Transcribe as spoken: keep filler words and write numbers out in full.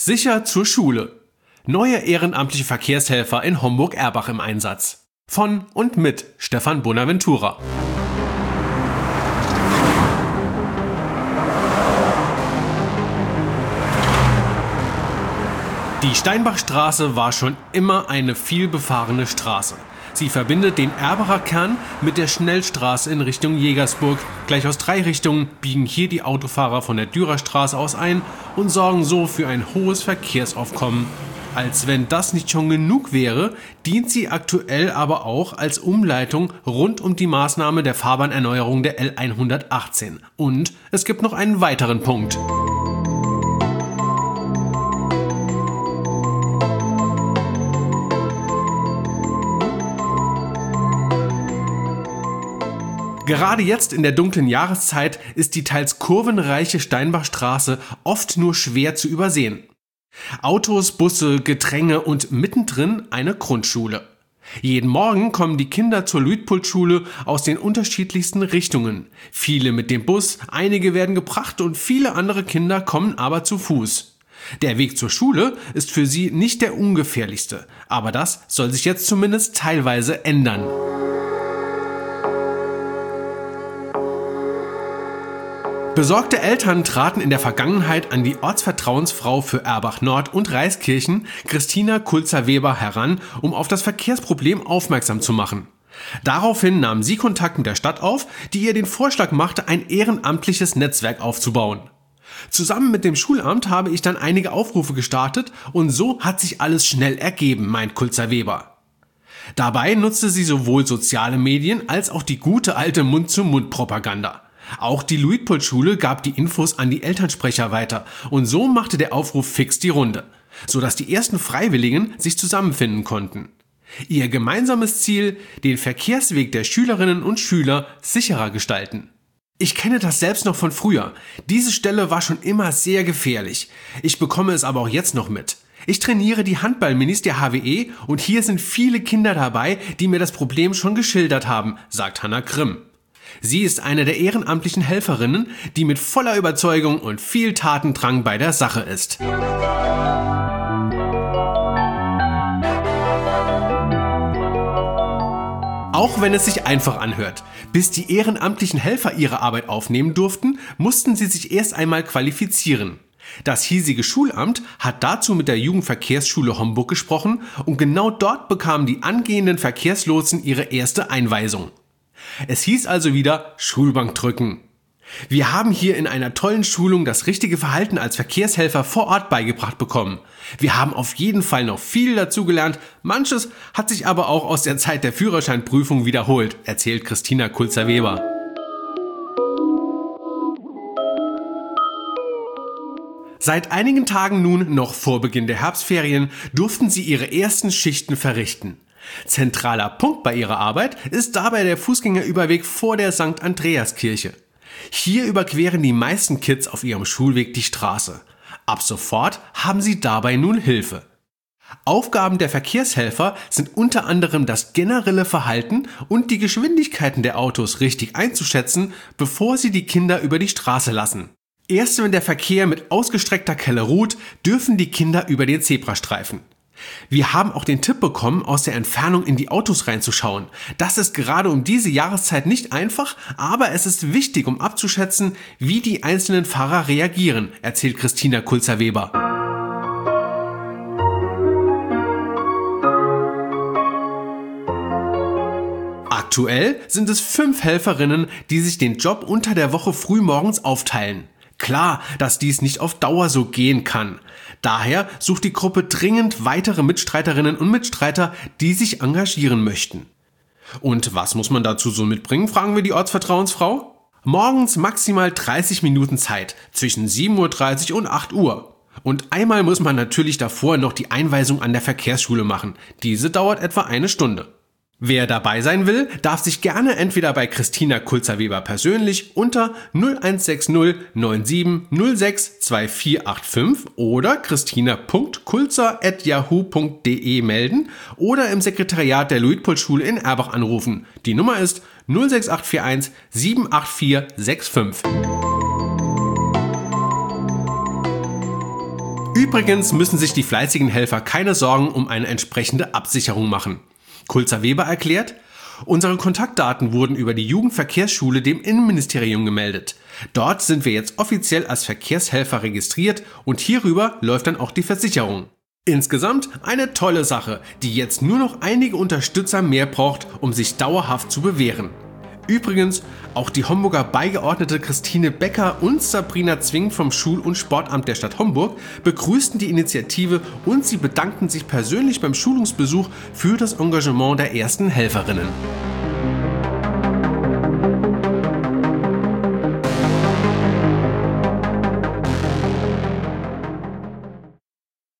Sicher zur Schule. Neue ehrenamtliche Verkehrshelfer in Homburg-Erbach im Einsatz. Von und mit Stefan Bonaventura. Die Steinbachstraße war schon immer eine vielbefahrene Straße. Sie verbindet den Erbacher Kern mit der Schnellstraße in Richtung Jägersburg. Gleich aus drei Richtungen biegen hier die Autofahrer von der Dürerstraße aus ein und sorgen so für ein hohes Verkehrsaufkommen. Als wenn das nicht schon genug wäre, dient sie aktuell aber auch als Umleitung rund um die Maßnahme der Fahrbahnerneuerung der L hundertachtzehn. Und es gibt noch einen weiteren Punkt. Gerade jetzt in der dunklen Jahreszeit ist die teils kurvenreiche Steinbachstraße oft nur schwer zu übersehen. Autos, Busse, Gedränge und mittendrin eine Grundschule. Jeden Morgen kommen die Kinder zur Luitpoldschule aus den unterschiedlichsten Richtungen. Viele mit dem Bus, einige werden gebracht und viele andere Kinder kommen aber zu Fuß. Der Weg zur Schule ist für sie nicht der ungefährlichste, aber das soll sich jetzt zumindest teilweise ändern. Besorgte Eltern traten in der Vergangenheit an die Ortsvertrauensfrau für Erbach-Nord und Reiskirchen, Christina Kulzer-Weber, heran, um auf das Verkehrsproblem aufmerksam zu machen. Daraufhin nahm sie Kontakt mit der Stadt auf, die ihr den Vorschlag machte, ein ehrenamtliches Netzwerk aufzubauen. Zusammen mit dem Schulamt habe ich dann einige Aufrufe gestartet und so hat sich alles schnell ergeben, meint Kulzer-Weber. Dabei nutzte sie sowohl soziale Medien als auch die gute alte Mund-zu-Mund-Propaganda. Auch die Luitpoldschule gab die Infos an die Elternsprecher weiter und so machte der Aufruf fix die Runde, sodass die ersten Freiwilligen sich zusammenfinden konnten. Ihr gemeinsames Ziel, den Verkehrsweg der Schülerinnen und Schüler sicherer gestalten. Ich kenne das selbst noch von früher. Diese Stelle war schon immer sehr gefährlich. Ich bekomme es aber auch jetzt noch mit. Ich trainiere die Handballminis der H W E und hier sind viele Kinder dabei, die mir das Problem schon geschildert haben, sagt Hanna Grimm. Sie ist eine der ehrenamtlichen Helferinnen, die mit voller Überzeugung und viel Tatendrang bei der Sache ist. Auch wenn es sich einfach anhört. Bis die ehrenamtlichen Helfer ihre Arbeit aufnehmen durften, mussten sie sich erst einmal qualifizieren. Das hiesige Schulamt hat dazu mit der Jugendverkehrsschule Homburg gesprochen und genau dort bekamen die angehenden Verkehrslotsen ihre erste Einweisung. Es hieß also wieder Schulbank drücken. Wir haben hier in einer tollen Schulung das richtige Verhalten als Verkehrshelfer vor Ort beigebracht bekommen. Wir haben auf jeden Fall noch viel dazu gelernt, manches hat sich aber auch aus der Zeit der Führerscheinprüfung wiederholt, erzählt Christina Kulzer-Weber. Seit einigen Tagen nun, noch vor Beginn der Herbstferien, durften sie ihre ersten Schichten verrichten. Zentraler Punkt bei ihrer Arbeit ist dabei der Fußgängerüberweg vor der Sankt Andreaskirche. Hier überqueren die meisten Kids auf ihrem Schulweg die Straße. Ab sofort haben sie dabei nun Hilfe. Aufgaben der Verkehrshelfer sind unter anderem das generelle Verhalten und die Geschwindigkeiten der Autos richtig einzuschätzen, bevor sie die Kinder über die Straße lassen. Erst wenn der Verkehr mit ausgestreckter Kelle ruht, dürfen die Kinder über den Zebrastreifen. Wir haben auch den Tipp bekommen, aus der Entfernung in die Autos reinzuschauen. Das ist gerade um diese Jahreszeit nicht einfach, aber es ist wichtig, um abzuschätzen, wie die einzelnen Fahrer reagieren, erzählt Christina Kulzer-Weber. Aktuell sind es fünf Helferinnen, die sich den Job unter der Woche frühmorgens aufteilen. Klar, dass dies nicht auf Dauer so gehen kann. Daher sucht die Gruppe dringend weitere Mitstreiterinnen und Mitstreiter, die sich engagieren möchten. Und was muss man dazu so mitbringen, fragen wir die Ortsvertrauensfrau. Morgens maximal dreißig Minuten Zeit, zwischen sieben Uhr dreißig und acht Uhr. Und einmal muss man natürlich davor noch die Einweisung an der Verkehrsschule machen. Diese dauert etwa eine Stunde. Wer dabei sein will, darf sich gerne entweder bei Christina Kulzer-Weber persönlich unter null eins sechs null neun sieben null sechs zwei vier acht fünf oder christina punkt kulzer at yahoo punkt de melden oder im Sekretariat der Luitpoldschule in Erbach anrufen. Die Nummer ist null sechs acht vier eins sieben acht vier sechs fünf. Übrigens müssen sich die fleißigen Helfer keine Sorgen um eine entsprechende Absicherung machen. Kulzer-Weber erklärt: Unsere Kontaktdaten wurden über die Jugendverkehrsschule dem Innenministerium gemeldet. Dort sind wir jetzt offiziell als Verkehrshelfer registriert und hierüber läuft dann auch die Versicherung. Insgesamt eine tolle Sache, die jetzt nur noch einige Unterstützer mehr braucht, um sich dauerhaft zu bewähren. Übrigens, auch die Homburger Beigeordnete Christine Becker und Sabrina Zwing vom Schul- und Sportamt der Stadt Homburg begrüßten die Initiative und sie bedankten sich persönlich beim Schulungsbesuch für das Engagement der ersten Helferinnen.